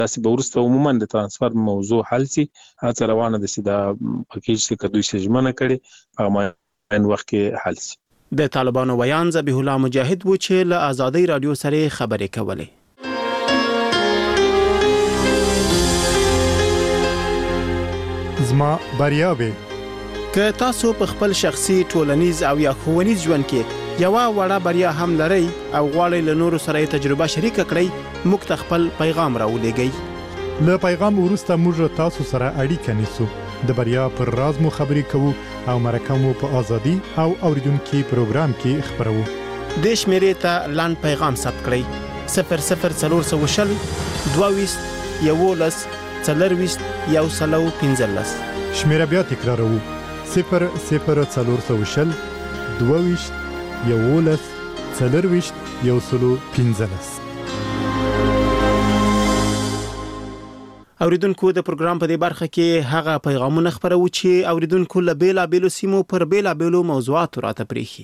تاسو به ورسته عموما د ترانسفر موضوع حل سي هڅه روانه ده چې دا پکیج څخه دوی سجمنه کړي په ان وخت کې حل سي. د طالبانو ویان ذبیح الله مجاهد و چې له آزادۍ رادیو سره خبرې کولې. زما بریاوي که تاسو په خپل شخصي ټولنیز او یا ښوونیز ژوند کې یو وړه بریا هم لرئ او غواړئ له نورو سره تجربه شریک کړئ موږ ته خپل پیغام راولېږئ. له پیغام وروسته موږ تاسو سره اړیکه نیسو د بریا پر راز مو خبرې کوو او مرکه مو په ازادي او اوریدونکو پروګرام کې خبرو. د شمیرې ته لاند پیغام ثبت کړئ 00420 22 11 40 115. شمیره بیا تکراروو 00420 22 11 40 115. اوریدونکو د پروګرام په دې برخه کې هغه پیغامونه خبرو چې اوریدونکو له بیلابېلو سیمو پر بیلابېلو موضوعاتو راته پریخي.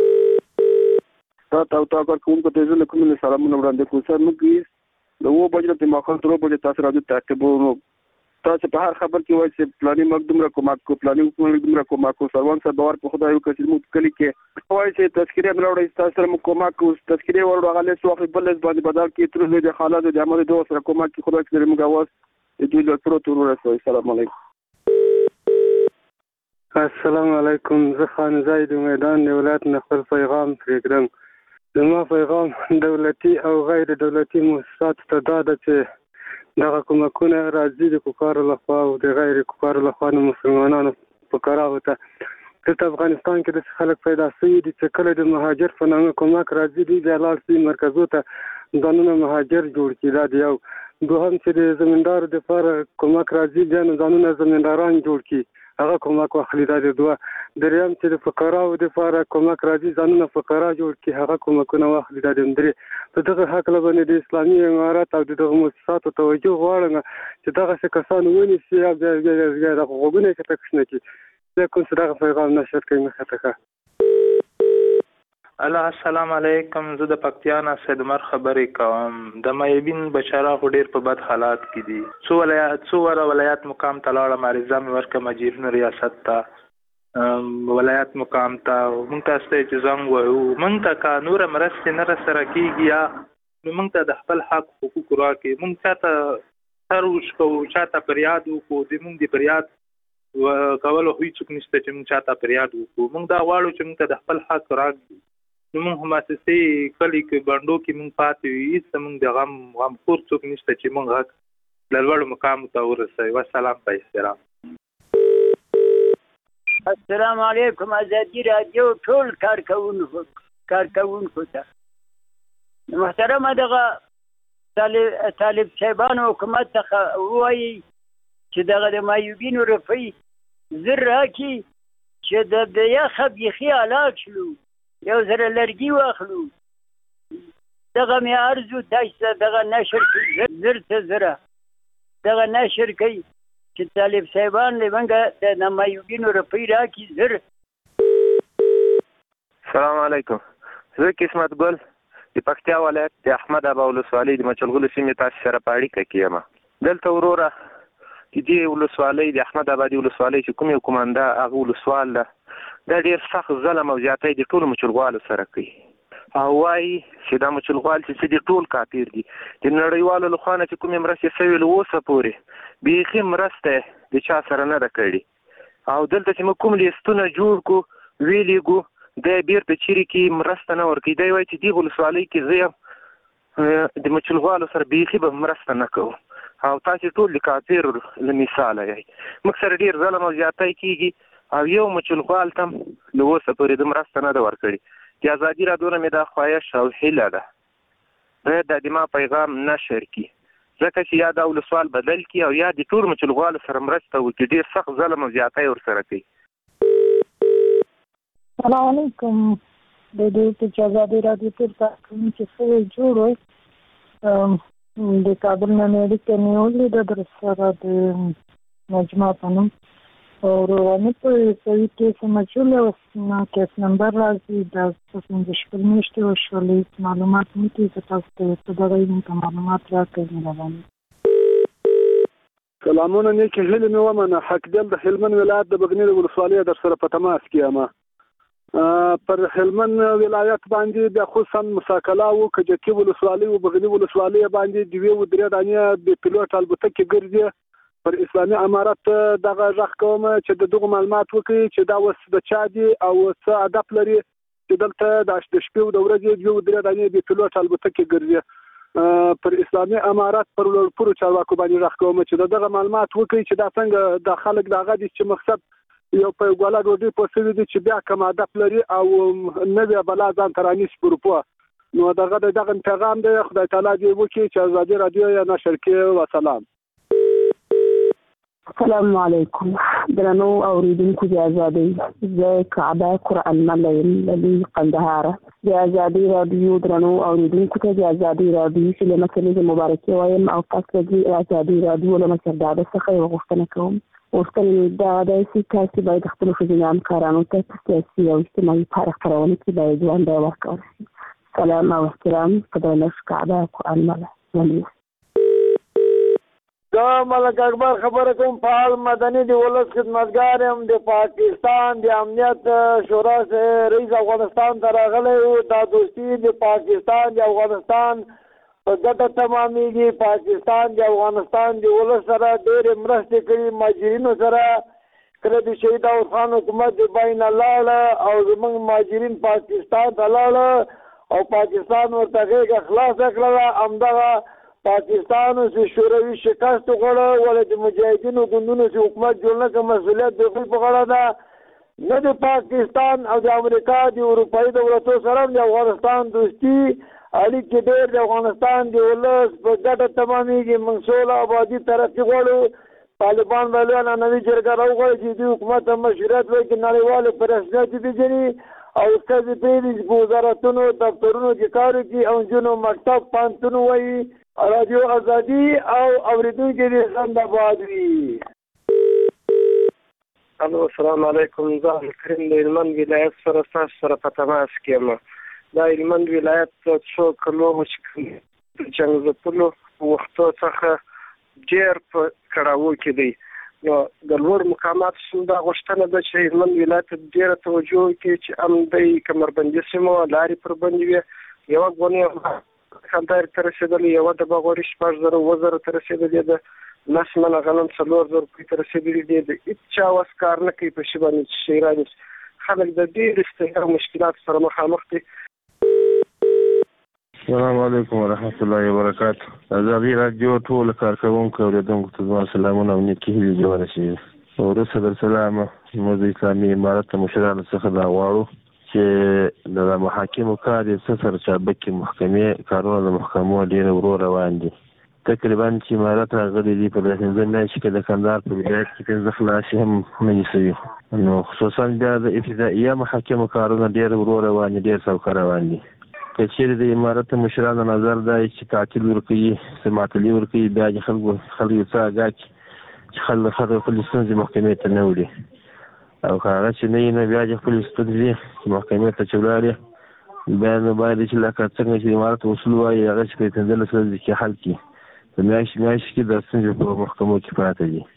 تاسو کوم په تیزه کوم سلامونه وړاندې کوم سر موږ له و بجې ته ماخه تر بجې تاسو راځو تعقیبونو تاسو په هر خبر کې وایي چې پلاني مقدم را کومه کو پلاني مقدم را کومه کو سروان سره باور په خدای وکړي چې موږ کلی کې وایي چې تذکرې مروړې تاسو سره کومه کو تذکرې ورو غلې سو خپل بل باندې بدل کې تر دې حالات د عمل دوه سره کومه کې خدای دې موږ واس دې له پروتور رسوي. السلام علیکم. السلام علیکم. زه خان زید میدان ولایت نخل پیغام پرېږدم. زما پیغام دولتي او غیر دولتي مؤسسات ته دا ده چې دغه کومکونه راځي د کفارو لخوا او د غیر کفارو لخوا د مسلمانانو په کراوه ته. دلته افغانستان کې د خلک پیدا شوي دي چې کله د مهاجر په نامه کومک راځي دوی بیا لاړ شي مرکزو ته ځانونه مهاجر جوړ کړي. دا د یو دوهم چې د زمیندارو دپاره کومک راځي بیا نو ځانونه زمینداران جوړ کړي هغه کومک واخلي. دا د دوه. دریم چې د فقراو دپاره کومک راځي ځانونه فقرا جوړ کړي هغه کومکونه واخلي. دا د درې. په دغه هکله باندې د اسلامي امارات او دغه مؤسساتو توجه غواړم چې دغسې کسان ونیسي او بیا دغه غوږونه یې کته کښنه کړي. زه کوم چې دغه پیغام نشر کوي مخې ته ښه. السلام علیکم. زه د پکتیا نه سید عمر خبرې کوم. د مایبین بشرا خو ډېر په بد حالات کې دي. څو ولایات مقام ته لاړم عریضه مې ورکړه مجیرونو ریاست ته ولایت مقام ته مونږ ته ستې چې زنګ وایو مونږ ته کا نور مرستې نه رسره کېږي یا مونږ ته د خپل حق حقوق راکړي. مونږ چاته سر وشکوو چاته فریاد وکړو د مونږ د فریاد کولو هیڅوک نشته چې مونږ چاته فریاد وکړو. مونږ دا غواړو چې مونږ ته د خپل حق راکړي. نو مونږ مؤسسې کلي کې بنډو کې مونږ پاتې وي هېڅ مونږ د غمخور څوک نشته چې مونږ حق له لوړو مقامو ته ورسوي. والسلام په احترام. السلام علیکم. ازادي رادیو ټول کارکوونکو ته محترمه دغه طالب صاحبانو حکومت څخه ووایي چې دغه د مایوبینو روپۍ زر راکړي چې د یخه بیخي هلاک شلو یو زره لرګي واخلو. دغه مې عرضو تاسو ته دغه نشر کوي زر ته زره دغه نشر کوي چې طالب صاحبان لمنګه د مایوبینو روپۍ راکړي زر. السلام علیکم. زه قسمت ګل د پکتیا ولایت د احمد ابا ولسوالۍ د مچلغلو سیمې تاسو سره په اړیکه کې یم. دلته وروره د دې ولسوالۍ د احمد ابا د ولسوالۍ چې کوم یو کومانده هغه ولسوال ده دا ډېر سخت ظلم او زیاتی د ټولو مچلغوالو سره کوي او وایي چې دا مچلغوال چې دي ټول کافر دي. د نړیوالو لخوا نه چې کومې مرستې شوې له اوسه پورې بیخي مرسته د چا سره نه ده کړې او دلته چې موږ کوم لیستونه جوړ کړو ویلېږو دی بیرته چیرې کې مرسته نه ورکوي. دی وایي چې دې ولسوالۍ کې زه یم د مچلغوالو سره بیخي به مرسته نه کوو او تاسې ټول د کافرو له مثاله یئ. موږ سره ډېر ظلم او زیاتی کېږي او یو مچلغوال ته له اوسه پورې د مرسته نه ده ورکړې. د ازادي راډیو نه مې دا خواهش او هیله ده باید د ما پیغام نشر کړي ځکه چې یا دا ولسوال بدل کړي او یا د ټولو مچلغوالو سره مرسته وکړي. ډېر سخت ظلم او زیاتی ورسره کوي. السلام علیکم. د دې چې ازادي راډیو ټول کارکوونکي سره جوړ وي د کابل نه اړیکه نیولې ده در سره د مجمع په نوم او رواني په کوي کې سمجول او کیس نمبر راځي د 15 میاشتې وشولې معلومات مې ته تاسو ته دغه معلومات راکړم. سلامونه نیکې هیلې مې ومنه. حقدل د هلمند ولایت د بغنی د ولسوالۍ در سره په تماس کې یم. پر هلمند ولایت باندې د خصوصا مساکلا او کجکی ولسوالۍ او بغنی ولسوالۍ باندې د ویو درې دانې د پیلوټ البتکې ګرځي. پر اسلامي امارت دغه ځخ کوم چې دغه معلومات وکړي چې دا وس د چا دي او څه هدف لري چې دلته د شپې د ورځې د درې دانې د پیلوټ البتکې ګرځي. پر اسلامي امارات پر لوړپوړو چارواکو باندې راخ کوم چې دغه معلومات وکړي چې دا څنګه د خلک دغه دي چې مقصد یو په ګولا ډوډۍ په سوي دي چې بیا کوم هدف لري او نوې بلا ځان ترانیس پروپو. نو دغه پیغام دی خدای تعالی دې وکړي چې ازادي رادیو یا نشر کې. وسلام. السلام علیکم درنو اوریدونکو د ازادي زه کعبه قرآن ملیم لدی قندهار. د ازادي رادیو درنو اوریدونکو ته د ازادي رادیو چې مسلې مبارکي وایم او تاسو د ازادي رادیو له مسداده څخه یو غوښتنه کوم. غوښتنه دا ده چې تاسو باید خپل ښځینه همکارانو ته سیاسي او اجتماعي پاره خپرونه کې باید ځوانده ورکړي. سلام او احترام په درنښت کعبه قرآن ملیم. دا ملک اکبر خبره کوم فعال مدني د ولس خدمتګار یم. د پاکستان د امنیت شورا رئیس افغانستان ته راغلی و. دا دوستي د پاکستان د افغانستان په ګټه تمامیږي. پاکستان د افغانستان د ولس سره ډېرې مرستې کړي. مهاجرینو سره کله د شهید داود خان حکومت د بین لاړه او زموږ مهاجرین پاکستان ته لاړه او پاکستان ورته غېږه خلاصه کړله. همدغه پاکستان سے شوروي شکست غواړي ولې د مجاهدینو ګوندونو چې حکومت جوړ نه کوي مسؤلیت د خپل په غاړه ده. نه د پاکستان او د امریکا د اروپایي دولتونو سره د افغانستان دوستي اړیکې ډېر د افغانستان د ولس په ګټه تمامیږي. موږ سوله آبادي ترقي غواړو. طالبان به لویه نوې جرګه راوغواړي چې د حکومت مشروعیت وکړي، نړیوالې په رسمیت وپېژني او ښځې پرېږدي چې په وزارتونو دفترونو کې کار وکړي او نجونو مکتب پوهنتون ووایي. رادیو ازادي او اوریدونکي دې زنده وي. الو السلام علیکم. زه کریم د هلمند ولایت سره تاسو سره په تماس کې یم. دا هلمند ولایت څو کلو چې جنګ ځپلو وختو څخه ډېر په کړاوو کې دی. نو د لوړ مقامات څخه غوښتنه ده چې هلمند ولایت ډېره توجه وکړي چې امنیتي کمربندي سیمو لارې پر بندې وي. یوه غونې کندهار ته رسېدلې، یوه د باغوري 6,000 ته رسېدلې ده، 10 منه غنم 4,000 روپۍ ته رسېدلې دي. د هېڅ چا وس کار نه کوي په شي باندې چې شی رانیسي. خلک د ډېرې ستړیا او مشکلاتو سره مخامخ دي. السلام علیکم ورحمت الله وبرکاته. ازادي رادیو ټول کارکوونکو اوریدونکو ته زما سلامونه او نیکې هیلې جوړ شي. وروسته در سلام موږ د اسلامي امارت مشرانو څخه دا غواړو چې د محاکمو کار یې څه سرچابکې محکمې کارونه د محکمو ډېر ورو روان دي. تقریبا چې امارت راغلي دي په 15 میاشتې کې د کندهار په ولایت کې 15 خلاصې هم نه دي شوي. نو خصوصا بیا د ابتدائیه محاکمو کارونه ډېر ورو روان دي، ډېر سوکه روان دي. که چېرې د امارت مشرانو نظر دا چې تعطیل ورکوي، څه معطلي ورکوي، بیا د خلکو څه اګاه کړي چې خلک خپلې ستونزې محکمې ته نه وړي. او که هغه چې نه وي نو بیا د خپلې ستونزې محکمې ته چې ولاړې بیا نو باید چې لکه څنګه چې امارت اصول وایي هغه چې په 15 ورځې کې حل کړي. په میاشتې کې د ستونزې په محکمو کې پراته دي.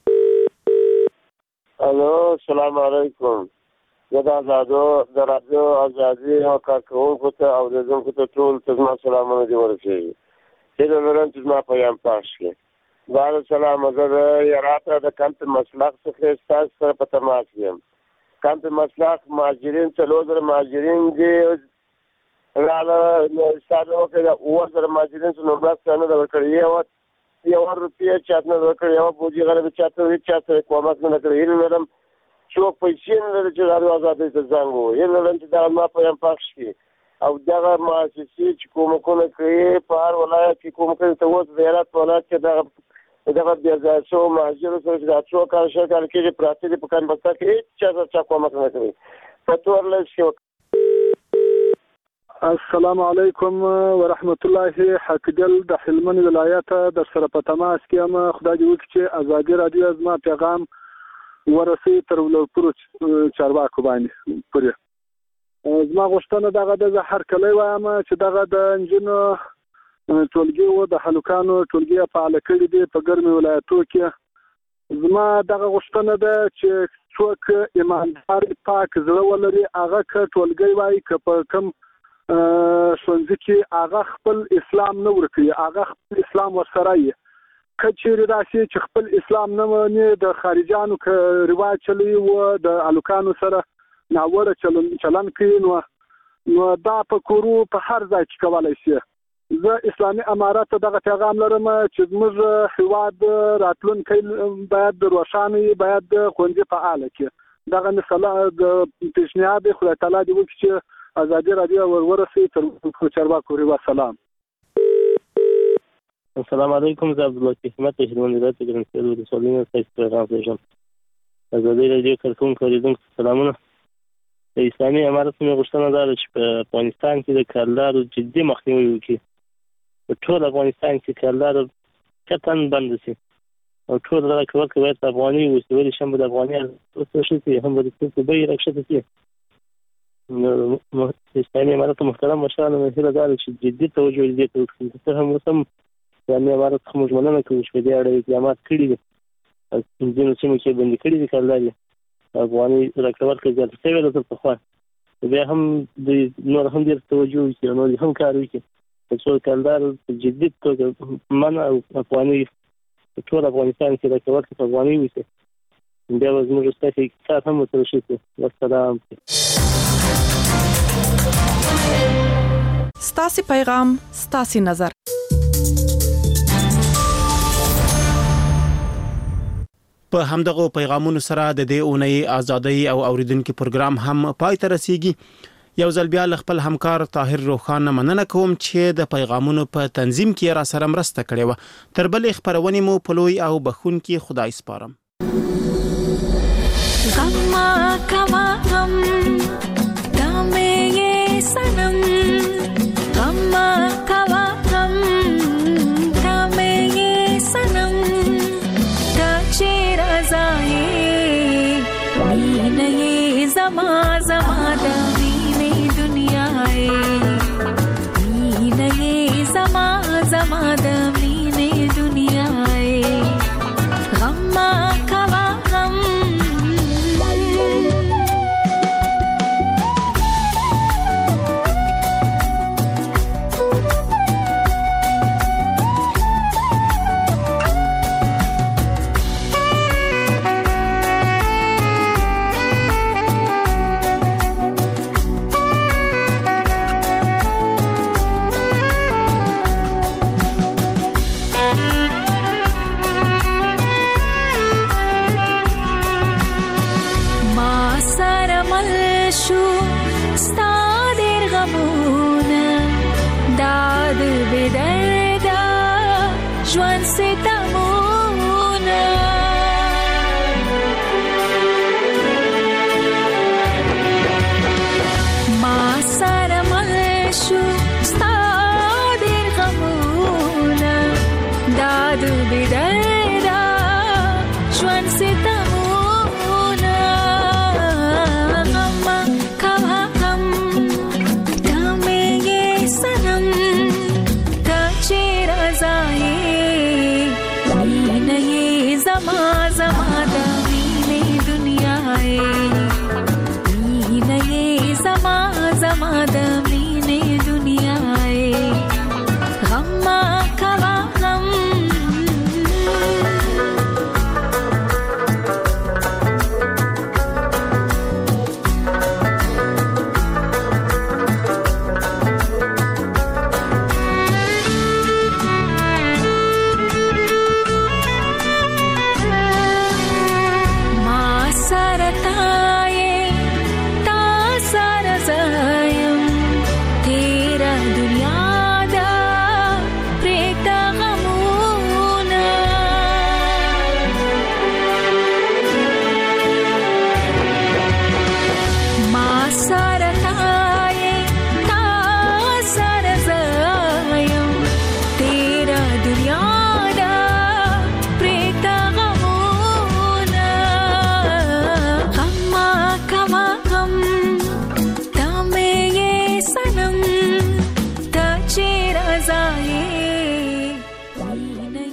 الو السلام علیکم. زه د رادیو ازادي او کارکوونکو ته او اوریدونکو ته ټول ته زما سلامونه دې ورسېږي. هیله لرم چې زما پیغام پاش کړي. بعد سلام. زه د هرات د کمپ مسلخ څخه ستاسو سره په تماس یم. کمپ مسلخ مهاجرین 4,000 مهاجرین دي راغله. ستاسو وکړه 9,000 مهاجرین څخه نو بس نه دا ورکړی یو روپیه چات نه ورکړی، یو بوجي غره چاته هیڅ چاته کومک نه کړی. هیله لرم چې پیسې نه لري چې رادیو ازادي ته زنګ ووهي. هیله لرم چې دا ما پیغام پاک شي او دغه مؤسسې چې کومکونه کوي په هر ولایت کې کومکونه ته اوس د هرات ولایت کې دغه بیا ځای شو مهاجرو سره چې دا څو کال شل کال کېږي پراته دي په کانبسته کې هېڅ چا کومک نه کوي. په تورلس کې السلام علیکم ورحمت الله. حقدل د هلمند ولایت در سره په تماس کې یم. خدای دې وکړي چې ازادي رادیو زما پیغام ورسوي تر لوړپوړو چارواکو باندې پورې. زما غوښتنه دغه ده، زه هر کله وایم چې دغه د نجونو ټولګي و د هلکانو ټولګي فعال کړي دي په ګرمي ولایتو کې. زما دغه غوښتنه ده چې څوک ایماندار پاک زړه ولري هغه که ټولګي وایي که په کم ښوونځي کې هغه خپل اسلام نه ورکوي، هغه خپل اسلام ورسره یي. که چیرې راشي چې خپل اسلام نه مني د خارجانو که رواج چلی و د هلکانو سره ناوړه چلن کوي نو دا په کورو په هر ځای کې کولی شي. زه اسلامي امارت ته دغه پیغام لرم چې زموږ هیواد راتلونکی باید روښانه وي، باید ښوونځي فعاله کړي. دغه مسله د پیشنهاد خدای تعالی دې وکړي چې ازادي راډیو ورورسي تر چارواکو روا. سلام. السلام علیکم. زه عبدالله حکمت هلمند ولایت ګرمسیر ولسوالۍ نه ستاسو پیغام پېژنم. ازادي راډیو کارکوونکو اورېدونکو سلامونه. د اسلامي امارت مې غوښتنه دا ده چې په افغانستان کې د کارلارو جدي مخنیوی وکړي. په ټول افغانستان کې کارلارو قطعا بند شي او ټول دغه کارکوونکي باید په افغاني اوسي، ولې شم د افغاني څه شي هم د توکو بیې راکښته شي. اسلامي امارت محترم مشرانو مې هیله دا ده چې جدي توجه دې ته وکړي. څه هم اوس هم اسلامي امارت څخه موږ مننه کوو چې په دې اړه اقدامات کړي دي، ځینو سیمو کې بندي کړي دي کارلارې، افغاني راکړه زیاته شوې ده تر پخوا. بیا هم نور هم ډېر توجه وکړي، نور هم کار وکړي تر څو کارلار په جدي توګه منع او افغاني ټول افغانستان کې راکړه په افغاني وشي. بیا به زموږ ستاسو اقتصاد هم ورسره ښه شي. والسلام. ستاسو پیغام ستاسو نظر. په همدغه پیغامونو سره د دې اونۍ ازادۍ او اوریدونکو پروګرام هم پای ته رسیږي. یو ځل بیا خپل همکار طاهر روخان مننه کوم چې د پیغامونو په تنظیم کې را سره مرسته کړې و. تر بلې خبرونې مو په لوی او بخښونکي خدای سپارم. غما کوا غم دامه سنم غما کوا غم دامه سنم مینه زما زما د مینه دنیا مینه زما زما د مینه دنیا غم کوا غم Sama